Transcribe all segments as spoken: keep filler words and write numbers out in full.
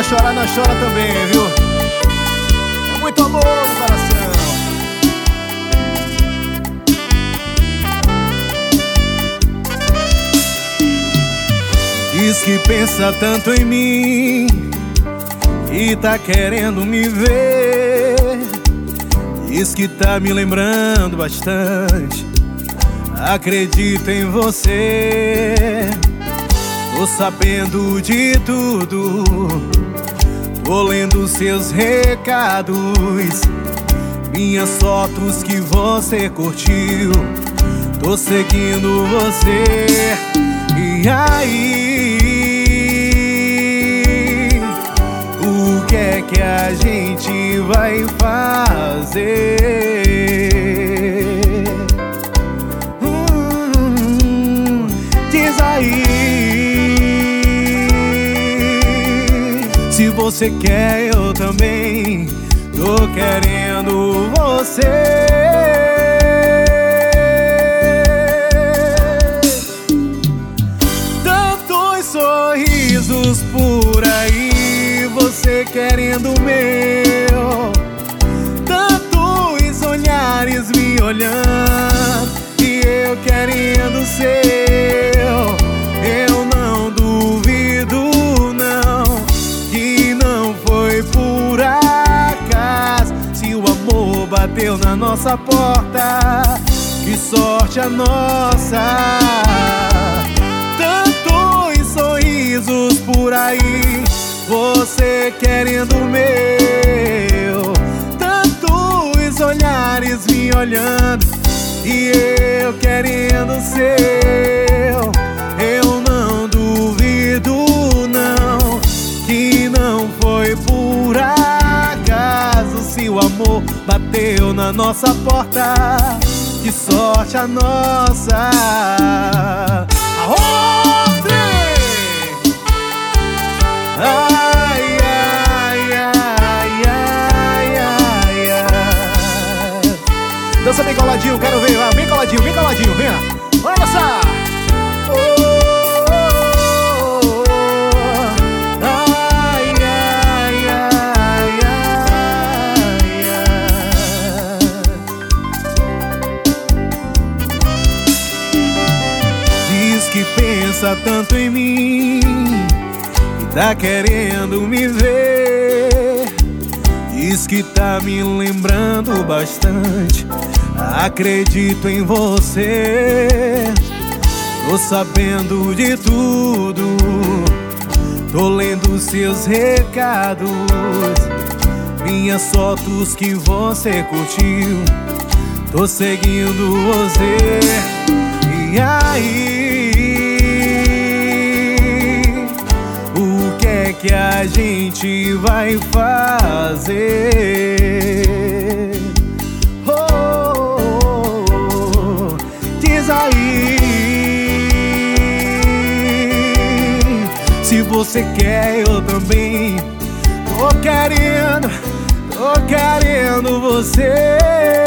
chorar, nós chora também, viu? É muito amor no coração. Diz que pensa tanto em mim e tá querendo me ver. Diz que tá me lembrando bastante. Acredito em você. Tô sabendo de tudo. Tô lendo seus recados, minhas fotos que você curtiu. Tô seguindo você. E aí, o que é que a gente vai fazer? Hum, diz aí, se você quer, eu também tô querendo você. Sorrisos por aí, você querendo o meu. Tantos olhares me olhando e eu querendo o seu. Eu não duvido não que não foi por acaso. Se o amor bateu na nossa porta, que sorte a nossa. Sorrisos por aí, você querendo o meu. Tantos olhares me olhando e eu querendo o seu. Eu não duvido não que não foi por acaso. Se o amor bateu na nossa porta, que sorte a nossa. Aonde? Ai, ai, ai, ai, ai, ai. Dança bem coladinho, quero ver lá. Bem coladinho, bem coladinho, vem. Bora dançar. Oh, oh, oh. Ai, ai, ai, ai, ai. Diz que pensa tanto em mim, tá querendo me ver. Diz que tá me lembrando bastante. Acredito em você. Tô sabendo de tudo. Tô lendo seus recados, minhas fotos que você curtiu. Tô seguindo você. E aí, que a gente vai fazer? Oh, oh, oh. Diz aí, se você quer, eu também tô querendo, tô querendo você.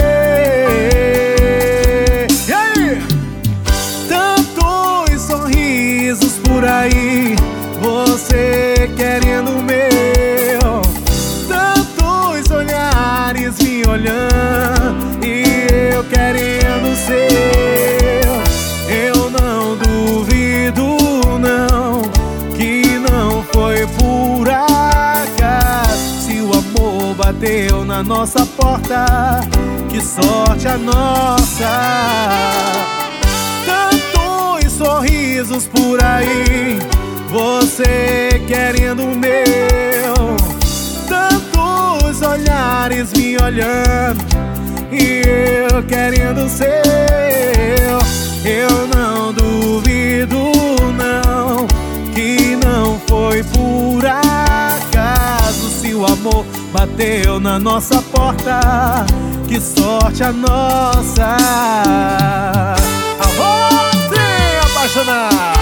E aí? Tantos sorrisos por aí, você querendo o meu. Tantos olhares me olhando e eu querendo o seu. Eu não duvido não que não foi por acaso. Se o amor bateu na nossa porta, que sorte a nossa. Tantos sorrisos por aí, você querendo o meu. Tantos olhares me olhando e eu querendo o seu. Eu não duvido não que não foi por acaso. Se o amor bateu na nossa porta, que sorte a nossa. Alô, trem apaixonado.